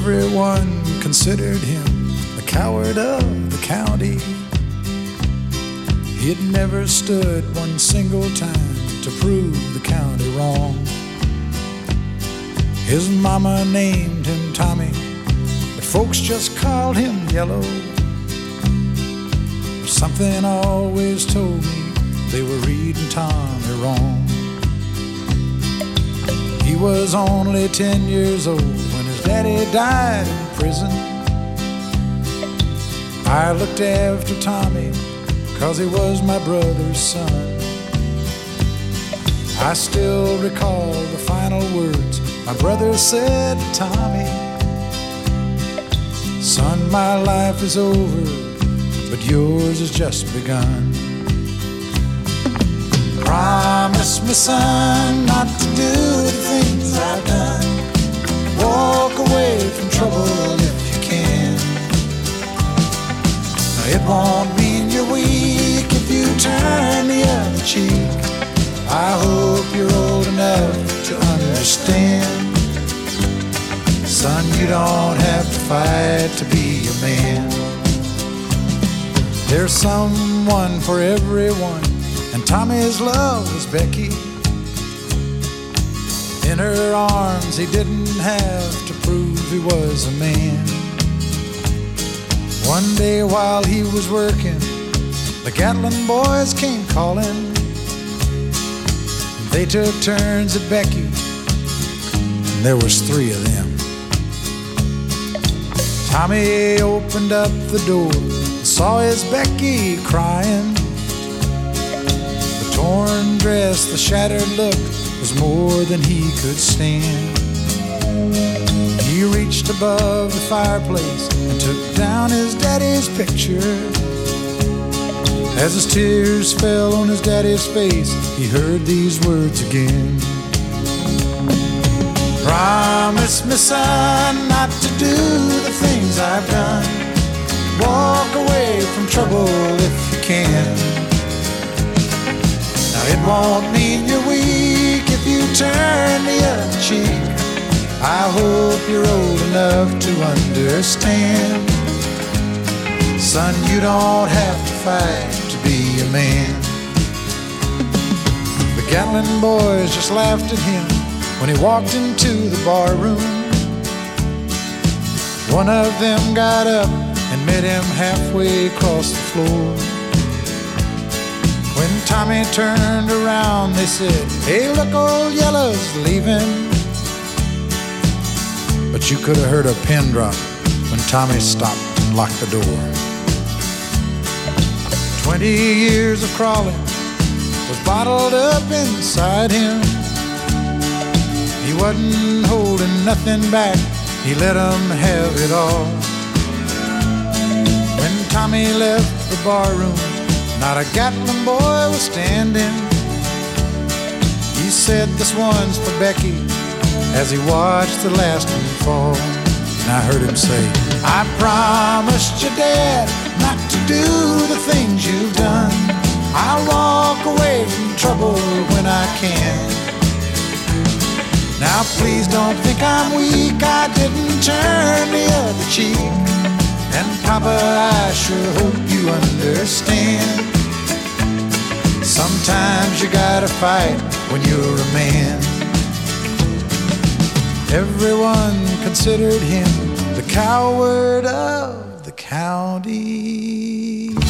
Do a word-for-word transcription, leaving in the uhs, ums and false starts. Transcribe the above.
Everyone considered him the coward of the county. He'd never stood one single time to prove the county wrong. His mama named him Tommy, but folks just called him Yellow. But something always told me they were reading Tommy wrong. He was only ten years old when his daddy died in prison. I looked after Tommy 'cause he was my brother's son. I still recall the final words my brother said to Tommy. Son, my life is over, but yours has just begun. Promise me, son, not to do the things I've done. Walk away from trouble if you can. Now, it won't mean you're weak if you turn the other cheek. I hope you're old enough to understand. Son, you don't have to fight to be a man. There's someone for everyone, and Tommy's love was Becky. In her arms he didn't have to prove he was a man. One day while he was working, the Gatlin boys came calling. They took turns at Becky, and there was three of them. Tommy opened up the door and saw his Becky crying. The torn dress, the shattered look was more than he could stand. He reached above the fireplace and took down his daddy's picture. As his tears fell on his daddy's face, he heard these words again. Promise me, son, not to do the things I've done. Walk away from trouble if you can. Now, it won't mean you're weak if you turn the other cheek. I hope you're old enough to understand. Son, you don't have to fight to be a man. The Gatlin boys just laughed at him when he walked into the bar room. One of them got up and met him halfway across the floor. When Tommy turned around, they said, "Hey, look, old Yellow's leaving." But you could have heard a pin drop when Tommy stopped and locked the door. Twenty years of crawling was bottled up inside him. He wasn't holding nothing back, he let them have it all. When Tommy left the bar room, not a Gatlin boy was standing. He said, "This one's for Becky," as he watched the last one fall. And I heard him say, "I promised your dad not to do the things you've done. I'll walk away from trouble when I can. Now please don't think I'm weak, I didn't turn the other cheek. And Papa, I sure hope you understand. Sometimes you gotta fight when you're a man." Everyone considered him the coward of the county.